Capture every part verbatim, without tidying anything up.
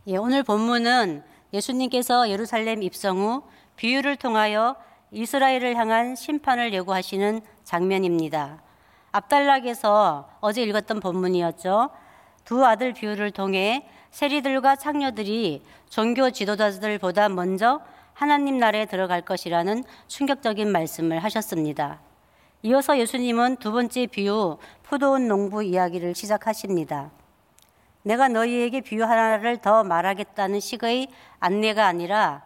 예, 오늘 본문은 예수님께서 예루살렘 입성 후 비유를 통하여 이스라엘을 향한 심판을 예고하시는 장면입니다. 앞단락에서 어제 읽었던 본문이었죠. 두 아들 비유를 통해 세리들과 창녀들이 종교 지도자들보다 먼저 하나님 나라에 들어갈 것이라는 충격적인 말씀을 하셨습니다. 이어서 예수님은 두 번째 비유 포도원 농부 이야기를 시작하십니다. 내가 너희에게 비유 하나를 더 말하겠다는 식의 안내가 아니라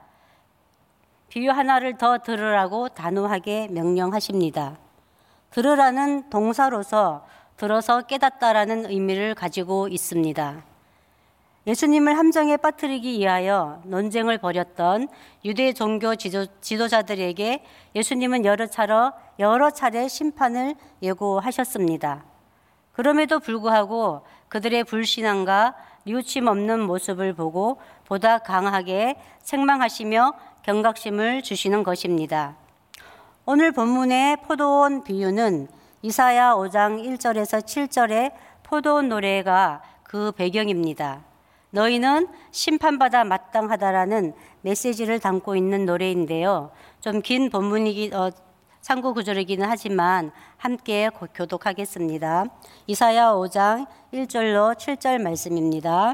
비유 하나를 더 들으라고 단호하게 명령하십니다. 들으라는 동사로서 들어서 깨닫다라는 의미를 가지고 있습니다. 예수님을 함정에 빠뜨리기 위하여 논쟁을 벌였던 유대 종교 지도, 지도자들에게 예수님은 여러 차례, 여러 차례 심판을 예고하셨습니다. 그럼에도 불구하고 그들의 불신앙과 뉘우침 없는 모습을 보고 보다 강하게 책망하시며 경각심을 주시는 것입니다. 오늘 본문의 포도원 비유는 이사야 오 장 일 절에서 칠 절의 포도원 노래가 그 배경입니다. 너희는 심판받아 마땅하다라는 메시지를 담고 있는 노래인데요. 좀 긴 본문이기 어, 참고 구절이기는 하지만 함께 교독하겠습니다. 이사야 오 장 일 절로 칠 절 말씀입니다.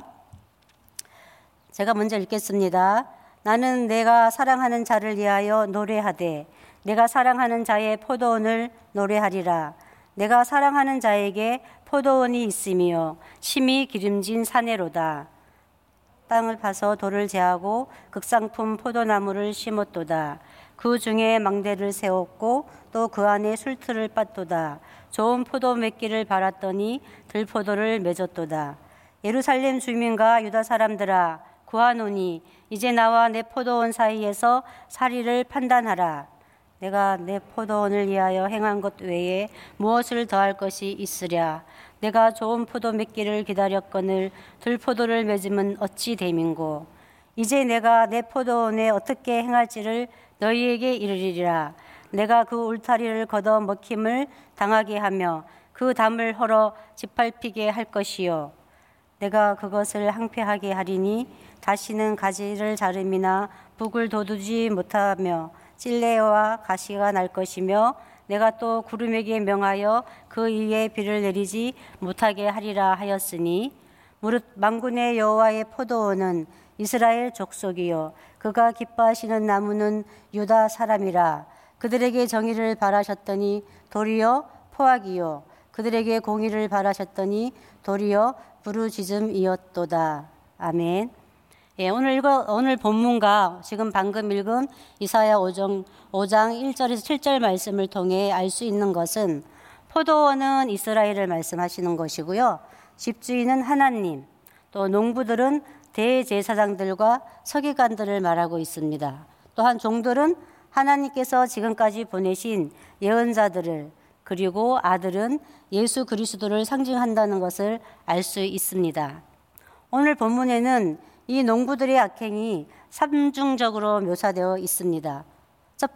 제가 먼저 읽겠습니다. 나는 내가 사랑하는 자를 위하여 노래하되 내가 사랑하는 자의 포도원을 노래하리라. 내가 사랑하는 자에게 포도원이 있으며 심히 기름진 사내로다. 땅을 파서 돌을 제하고 극상품 포도나무를 심었도다. 그 중에 망대를 세웠고 또 그 안에 술틀을 빻도다. 좋은 포도 맺기를 바랐더니 들포도를 맺었도다. 예루살렘 주민과 유다 사람들아 구하노니 이제 나와 내 포도원 사이에서 사리를 판단하라. 내가 내 포도원을 위하여 행한 것 외에 무엇을 더할 것이 있으랴. 내가 좋은 포도 맺기를 기다렸거늘 들포도를 맺음은 어찌 됨인고. 이제 내가 내 포도원에 어떻게 행할지를 너희에게 이르리라. 내가 그 울타리를 걷어 먹힘을 당하게 하며 그 담을 헐어 짓밟히게 할 것이요. 내가 그것을 항폐하게 하리니 다시는 가지를 자름이나 북을 돋우지 못하며 찔레와 가시가 날 것이며 내가 또 구름에게 명하여 그 위에 비를 내리지 못하게 하리라 하였으니 무릇 만군의 여호와의 포도원은 이스라엘 족속이요 그가 기뻐하시는 나무는 유다 사람이라. 그들에게 정의를 바라셨더니 도리어 포악이요 그들에게 공의를 바라셨더니 도리어 부르짖음이었도다. 아멘. 예, 오늘 읽어, 오늘 본문과 지금 방금 읽은 이사야 오 장 일 절에서 칠 절 말씀을 통해 알 수 있는 것은 포도원은 이스라엘을 말씀하시는 것이고요. 집주인은 하나님, 또 농부들은 대제사장들과 서기관들을 말하고 있습니다. 또한 종들은 하나님께서 지금까지 보내신 예언자들을, 그리고 아들은 예수 그리스도를 상징한다는 것을 알 수 있습니다. 오늘 본문에는 이 농부들의 악행이 삼중적으로 묘사되어 있습니다. 첫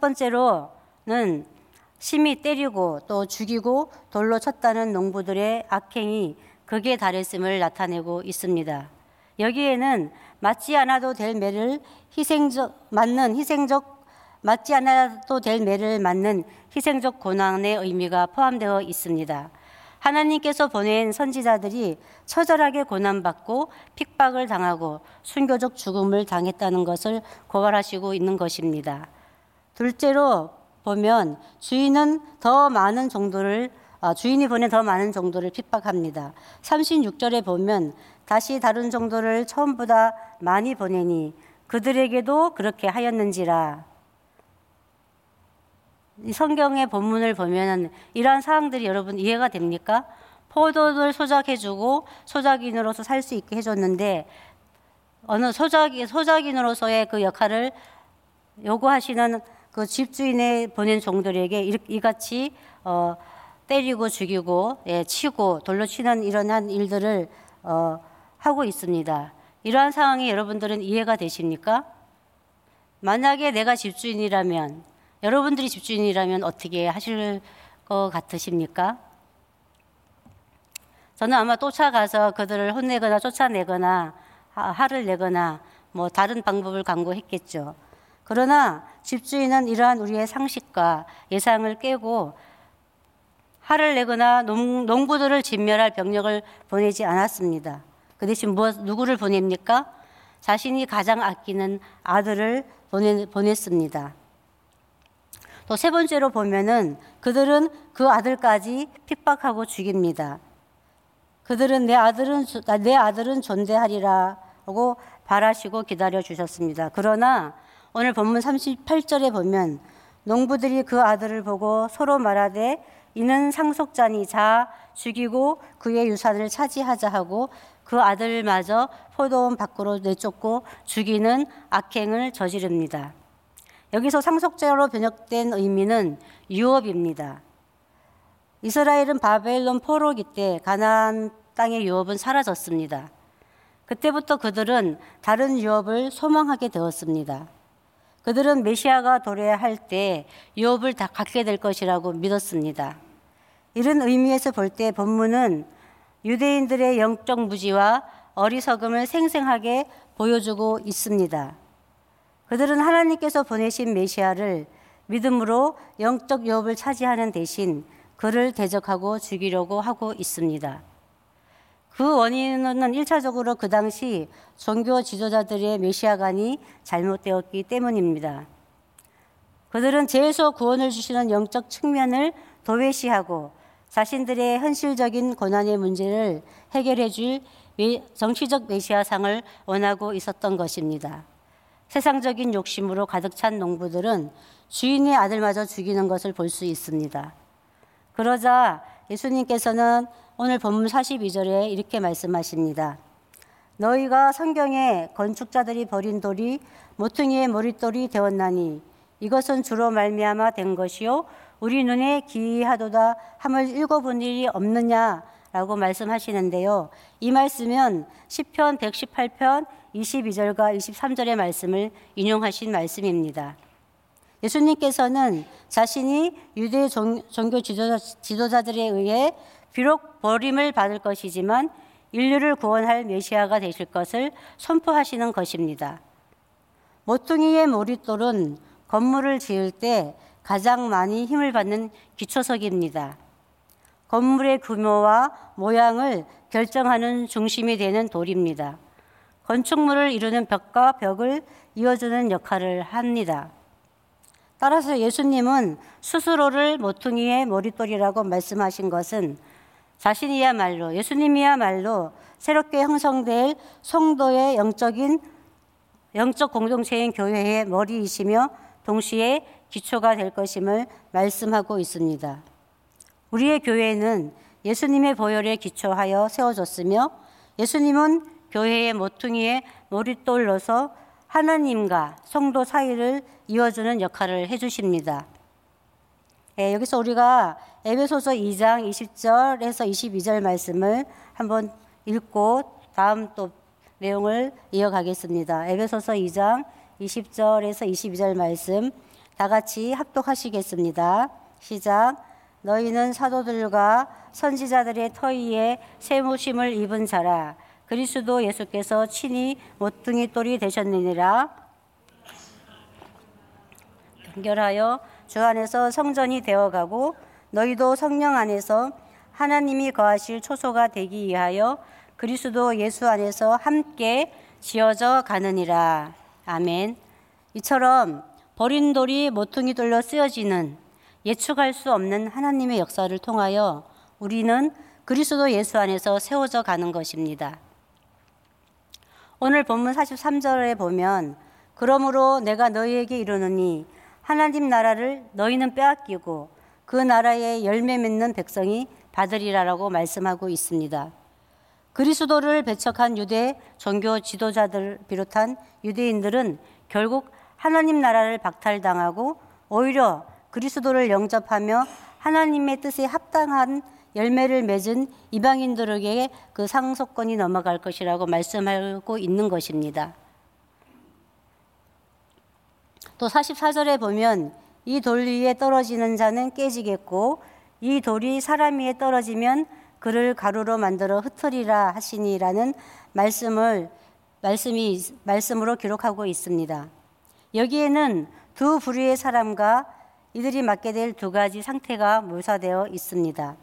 번째로는 심히 때리고 또 죽이고 돌로 쳤다는 농부들의 악행이 극에 달했음을 나타내고 있습니다. 여기에는 맞지 않아도 될 매를 희생적 맞는 희생적 맞지 않아도 될 매를 맞는 희생적 고난의 의미가 포함되어 있습니다. 하나님께서 보낸 선지자들이 처절하게 고난받고 핍박을 당하고 순교적 죽음을 당했다는 것을 고발하시고 있는 것입니다. 둘째로 보면 주인은 더 많은 종들을 아, 주인이 보낸 더 많은 종들을 핍박합니다. 삼십육 절에 보면 다시 다른 종들을 처음보다 많이 보내니 그들에게도 그렇게 하였는지라. 이 성경의 본문을 보면 이러한 사항들이 여러분 이해가 됩니까? 포도를 소작해주고 소작인으로서 살 수 있게 해줬는데 어느 소작인, 소작인으로서의 그 역할을 요구하시는 그 집주인의 보낸 종들에게 이같이 어, 때리고 죽이고 예, 치고 돌로 치는 이러한 일들을 어, 하고 있습니다. 이러한 상황이 여러분들은 이해가 되십니까? 만약에 내가 집주인이라면 여러분들이 집주인이라면 어떻게 하실 것 같으십니까? 저는 아마 쫓아가서 그들을 혼내거나 쫓아내거나 화를 내거나 뭐 다른 방법을 강구했겠죠. 그러나 집주인은 이러한 우리의 상식과 예상을 깨고 화를 내거나 농, 농부들을 진멸할 병력을 보내지 않았습니다. 그 대신 무엇, 누구를 보냅니까? 자신이 가장 아끼는 아들을 보내, 보냈습니다. 또 세 번째로 보면은 그들은 그 아들까지 핍박하고 죽입니다. 그들은 내 아들은 내 아들은 존대하리라고 바라시고 기다려 주셨습니다. 그러나 오늘 본문 삼십팔 절에 보면 농부들이 그 아들을 보고 서로 말하되 이는 상속자니 자 죽이고 그의 유산을 차지하자 하고 그 아들마저 포도원 밖으로 내쫓고 죽이는 악행을 저지릅니다. 여기서 상속자로 번역된 의미는 유업입니다. 이스라엘은 바벨론 포로기 때 가나안 땅의 유업은 사라졌습니다. 그때부터 그들은 다른 유업을 소망하게 되었습니다. 그들은 메시아가 도래할 때 유업을 다 갖게 될 것이라고 믿었습니다. 이런 의미에서 볼 때 본문은 유대인들의 영적 무지와 어리석음을 생생하게 보여주고 있습니다. 그들은 하나님께서 보내신 메시아를 믿음으로 영적 유업을 차지하는 대신 그를 대적하고 죽이려고 하고 있습니다. 그 원인은 일차적으로 그 당시 종교 지도자들의 메시아관이 잘못되었기 때문입니다. 그들은 죄에서 구원을 주시는 영적 측면을 도외시하고 자신들의 현실적인 고난의 문제를 해결해 줄 정치적 메시아상을 원하고 있었던 것입니다. 세상적인 욕심으로 가득 찬 농부들은 주인의 아들마저 죽이는 것을 볼 수 있습니다. 그러자 예수님께서는 오늘 본문 사십이 절에 이렇게 말씀하십니다. 너희가 성경에 건축자들이 버린 돌이 모퉁이의 머릿돌이 되었나니 이것은 주로 말미암아 된 것이요 우리 눈에 기이하도다 함을 읽어본 일이 없느냐라고 말씀하시는데요. 이 말씀은 시편 백십팔 편 이십이 절과 이십삼 절의 말씀을 인용하신 말씀입니다. 예수님께서는 자신이 유대 종교 지도자, 지도자들에 의해 비록 버림을 받을 것이지만 인류를 구원할 메시아가 되실 것을 선포하시는 것입니다. 모퉁이의 머릿돌은 건물을 지을 때 가장 많이 힘을 받는 기초석입니다. 건물의 규모와 모양을 결정하는 중심이 되는 돌입니다. 건축물을 이루는 벽과 벽을 이어주는 역할을 합니다. 따라서 예수님은 스스로를 모퉁이의 머릿돌이라고 말씀하신 것은 자신이야말로 예수님이야말로 새롭게 형성될 성도의 영적인 영적 공동체인 교회의 머리이시며 동시에 기초가 될 것임을 말씀하고 있습니다. 우리의 교회는 예수님의 보혈에 기초하여 세워졌으며 예수님은 교회의 모퉁이의 머릿돌로서 하나님과 성도 사이를 이어주는 역할을 해주십니다. 예, 여기서 우리가 에베소서 이 장 이십 절에서 이십이 절 말씀을 한번 읽고 다음 또 내용을 이어가겠습니다. 에베소서 이 장 이십 절에서 이십이 절 말씀 다 같이 합독하시겠습니다. 시작. 너희는 사도들과 선지자들의 터위에 세무심을 입은 자라. 그리스도 예수께서 친히 모퉁이 돌이 되셨느니라. 연결하여 주 안에서 성전이 되어가고 너희도 성령 안에서 하나님이 거하실 초소가 되기 위하여 그리스도 예수 안에서 함께 지어져 가느니라. 아멘. 이처럼 버린 돌이 모퉁이 돌로 쓰여지는 예측할 수 없는 하나님의 역사를 통하여 우리는 그리스도 예수 안에서 세워져 가는 것입니다. 오늘 본문 사십삼 절에 보면 그러므로 내가 너희에게 이르노니 하나님 나라를 너희는 빼앗기고 그 나라의 열매 맺는 백성이 받으리라라고 말씀하고 있습니다. 그리스도를 배척한 유대 종교 지도자들 비롯한 유대인들은 결국 하나님 나라를 박탈당하고 오히려 그리스도를 영접하며 하나님의 뜻에 합당한 열매를 맺은 이방인들에게 그 상속권이 넘어갈 것이라고 말씀하고 있는 것입니다. 또 사십사 절에 보면 이 돌 위에 떨어지는 자는 깨지겠고 이 돌이 사람 위에 떨어지면 그를 가루로 만들어 흩으리라 하시니라는 말씀을 말씀이 말씀으로 기록하고 있습니다. 여기에는 두 부류의 사람과 이들이 맡게 될 두 가지 상태가 묘사되어 있습니다.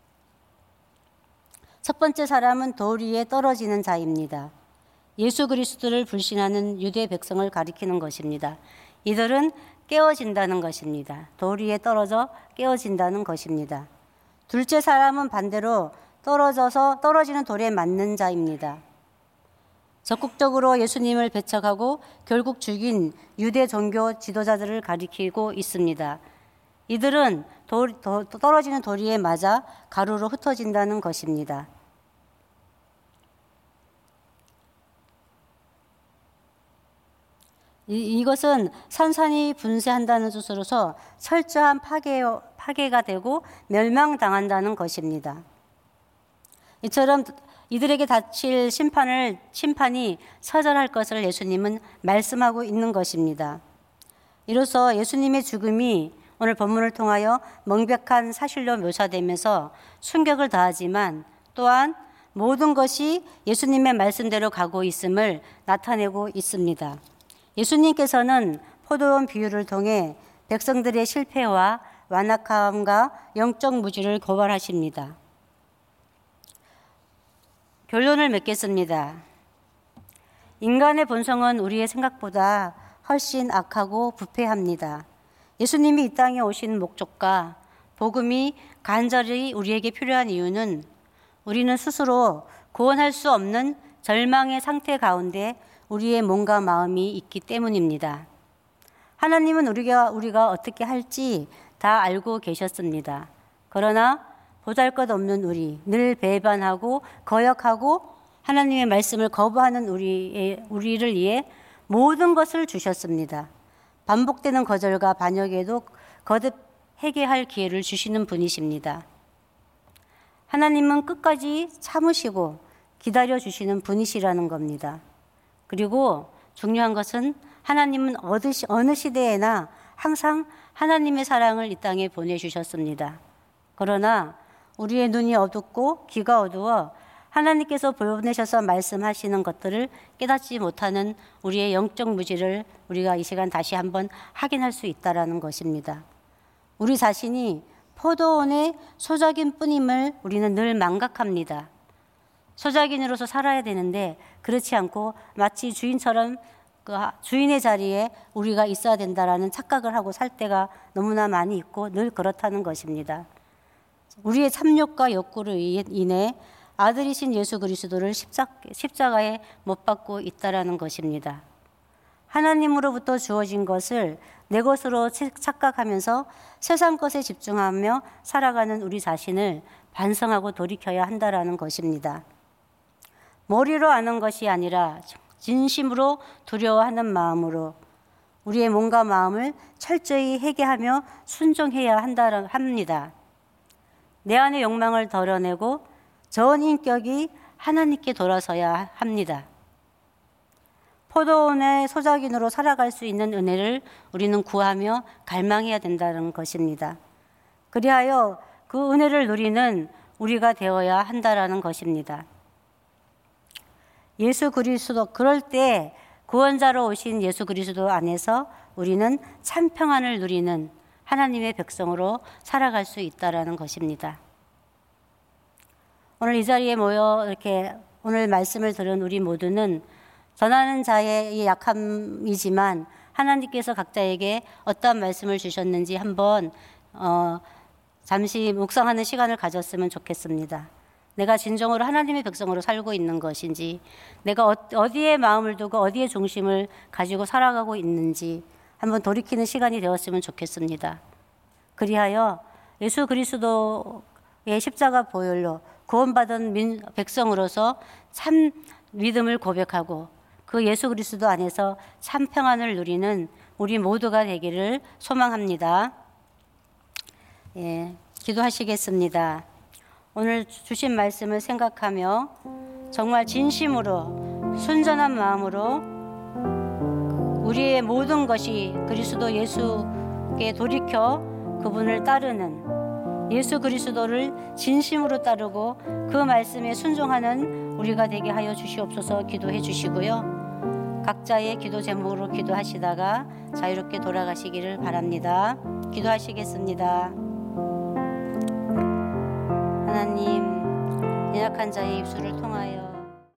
첫 번째 사람은 돌 위에 떨어지는 자입니다. 예수 그리스도를 불신하는 유대 백성을 가리키는 것입니다. 이들은 깨어진다는 것입니다. 돌 위에 떨어져 깨어진다는 것입니다. 둘째 사람은 반대로 떨어져서 떨어지는 돌에 맞는 자입니다. 적극적으로 예수님을 배척하고 결국 죽인 유대 종교 지도자들을 가리키고 있습니다. 이들은 돌, 도, 떨어지는 돌 위에 맞아 가루로 흩어진다는 것입니다. 이, 이것은 산산이 분쇄한다는 뜻으로서 철저한 파괴, 파괴가 되고 멸망당한다는 것입니다. 이처럼 이들에게 닥칠 심판을, 심판이 처절할 것을 예수님은 말씀하고 있는 것입니다. 이로써 예수님의 죽음이 오늘 본문을 통하여 명백한 사실로 묘사되면서 충격을 더하지만 또한 모든 것이 예수님의 말씀대로 가고 있음을 나타내고 있습니다. 예수님께서는 포도원 비유를 통해 백성들의 실패와 완악함과 영적 무지를 고발하십니다. 결론을 맺겠습니다. 인간의 본성은 우리의 생각보다 훨씬 악하고 부패합니다. 예수님이 이 땅에 오신 목적과 복음이 간절히 우리에게 필요한 이유는 우리는 스스로 구원할 수 없는 절망의 상태 가운데 우리의 몸과 마음이 있기 때문입니다. 하나님은 우리가, 우리가 어떻게 할지 다 알고 계셨습니다. 그러나 보잘것없는 우리, 늘 배반하고 거역하고 하나님의 말씀을 거부하는 우리의, 우리를 위해 모든 것을 주셨습니다. 반복되는 거절과 반역에도 거듭 회개할 기회를 주시는 분이십니다. 하나님은 끝까지 참으시고 기다려주시는 분이시라는 겁니다. 그리고 중요한 것은 하나님은 어느 시대에나 항상 하나님의 사랑을 이 땅에 보내주셨습니다. 그러나 우리의 눈이 어둡고 귀가 어두워 하나님께서 보내셔서 말씀하시는 것들을 깨닫지 못하는 우리의 영적 무지를 우리가 이 시간 다시 한번 확인할 수 있다는 것입니다. 우리 자신이 포도원의 소작인 뿐임을 우리는 늘 망각합니다. 소작인으로서 살아야 되는데 그렇지 않고 마치 주인처럼 그 주인의 자리에 우리가 있어야 된다라는 착각을 하고 살 때가 너무나 많이 있고 늘 그렇다는 것입니다. 우리의 참욕과 욕구로 인해 아들이신 예수 그리스도를 십자가에 못 박고 있다라는 것입니다. 하나님으로부터 주어진 것을 내 것으로 착각하면서 세상 것에 집중하며 살아가는 우리 자신을 반성하고 돌이켜야 한다라는 것입니다. 머리로 아는 것이 아니라 진심으로 두려워하는 마음으로 우리의 몸과 마음을 철저히 회개하며 순종해야 한다 합니다. 내 안의 욕망을 덜어내고 전 인격이 하나님께 돌아서야 합니다. 포도원의 소작인으로 살아갈 수 있는 은혜를 우리는 구하며 갈망해야 된다는 것입니다. 그리하여 그 은혜를 누리는 우리가 되어야 한다라는 것입니다. 예수 그리스도, 그럴 때 구원자로 오신 예수 그리스도 안에서 우리는 참 평안을 누리는 하나님의 백성으로 살아갈 수 있다라는 것입니다. 오늘 이 자리에 모여 이렇게 오늘 말씀을 들은 우리 모두는 전하는 자의 약함이지만 하나님께서 각자에게 어떤 말씀을 주셨는지 한번 어, 잠시 묵상하는 시간을 가졌으면 좋겠습니다. 내가 진정으로 하나님의 백성으로 살고 있는 것인지, 내가 어디에 마음을 두고 어디에 중심을 가지고 살아가고 있는지 한번 돌이키는 시간이 되었으면 좋겠습니다. 그리하여 예수 그리스도의 십자가 보혈로 구원받은 민, 백성으로서 참 믿음을 고백하고 그 예수 그리스도 안에서 참 평안을 누리는 우리 모두가 되기를 소망합니다. 예, 기도하시겠습니다. 오늘 주신 말씀을 생각하며 정말 진심으로 순전한 마음으로 우리의 모든 것이 그리스도 예수께 돌이켜 그분을 따르는 예수 그리스도를 진심으로 따르고 그 말씀에 순종하는 우리가 되게 하여 주시옵소서 기도해 주시고요. 각자의 기도 제목으로 기도하시다가 자유롭게 돌아가시기를 바랍니다. 기도하시겠습니다. 하나님, 연약한 자의 입술을 통하여